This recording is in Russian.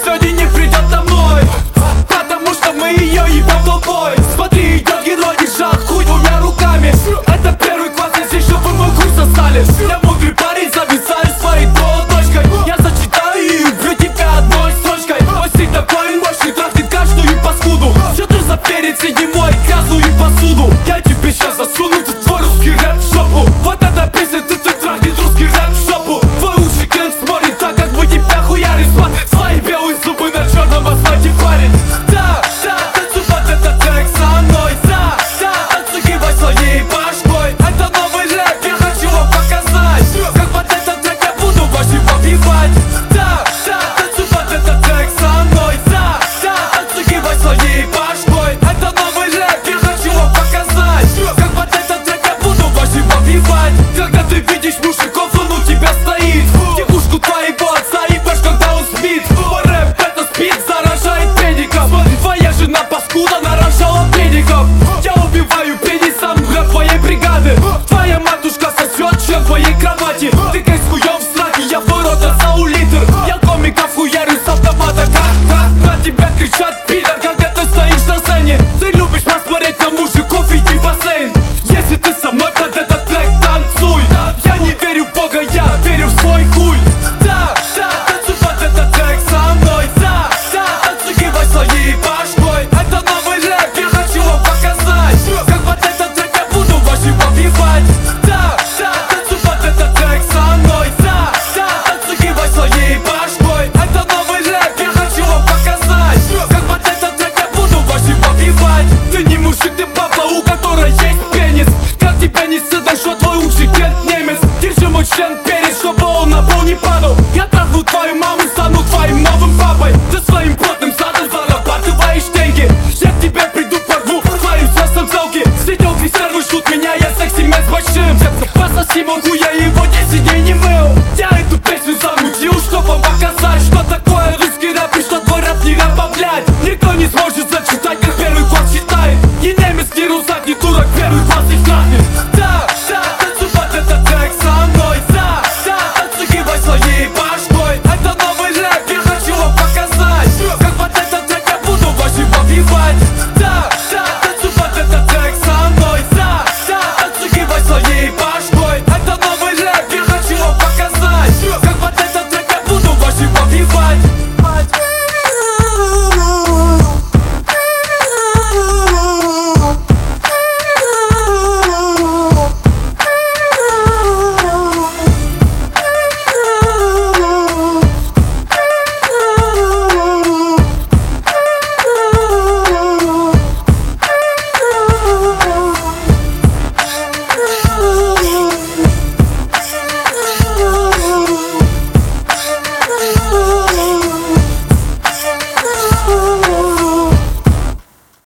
сегодня не придет домой, потому что мы ее ебем толпой. Смотри, идет герой, держа хуй двумя руками. Это первый класс, здесь чтобы мой курс остались. Я мудрый парень, зависаю своей точкой. Я зачитаю и убью тебя одной строчкой. Мой стиль такой мощный, трахнет каждую паскуду. Что ты за перец, иди мой грязную посуду. Я тебе сейчас засуну в твой русский рэп в жопу. Вот эта песня, ты трахнет русский рэп в жопу. Твой лучший клиент смотрит так, как бы тебя хуярит. Смотрит свои белые зубы на черном асфальте парень. Да, танцуй под этот трек со мной. Да, танцуй, кивай своей башкой. Это новый рэп, я хочу вам показать, как под этот трек я буду ваши побивать. Да, танцуй под этот трек со мной. Да, танцуй, кивай своей башкой. Это новый рэп, я хочу вам показать, как под этот трек я буду ваши побивать. Когда ты видишь мужиков, он у тебя стоит, девушку твоего отца ебашь, когда он спит. Мой рэп это спит, заражает педиков. Твоя жена паскуда нарожала педиков. Я убиваю пенисом рэп твоей бригады. Твоя матушка сосет член в твоей кровати. Ты как с хуем в сраке, я в твой рот отсау литр. Я комиков хуярю с автомата, как на тебя кричат пидор, когда ты стоишь на сцене. Ты любишь посмотреть на мужиков, иди в бассейн. Если ты со мной под этот трек танцуй. Я не верю в Бога, я верю в свой хуй. Да, танцуй под этот трек со мной. Да, танцуй, кивай своей башкой. Это новый рэп, я хочу вам показать, как под этот трек я буду ваши побивать. Да, танцуй под этот трек со мной. Да, танцуй, кивай своей башкой. Это новый рэп, я хочу вам показать, как под этот трек я буду ваши побивать. Ты не мужик, ты баба, у которой есть пенис. Как тебя не стыдно, что твой лучший клиент немец. Держи мой член перец, чтобы он на пол не падал. Я трахну твою маму,